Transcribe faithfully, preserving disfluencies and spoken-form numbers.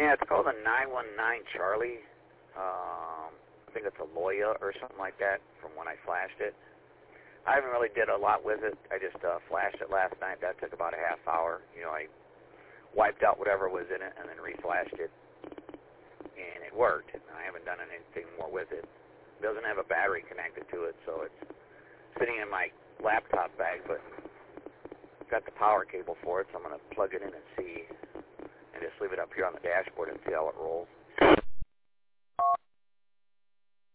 Yeah, it's called a nine one nine Charlie. Um, I think it's a Loya or something like that from when I flashed it. I haven't really did a lot with it. I just uh, flashed it last night. That took about a half hour. You know, I wiped out whatever was in it and then reflashed it, and it worked. I haven't done anything more with it. It doesn't have a battery connected to it, so it's sitting in my laptop bag, but got the power cable for it, so I'm going to plug it in and see, and just leave it up here on the dashboard and see how it rolls.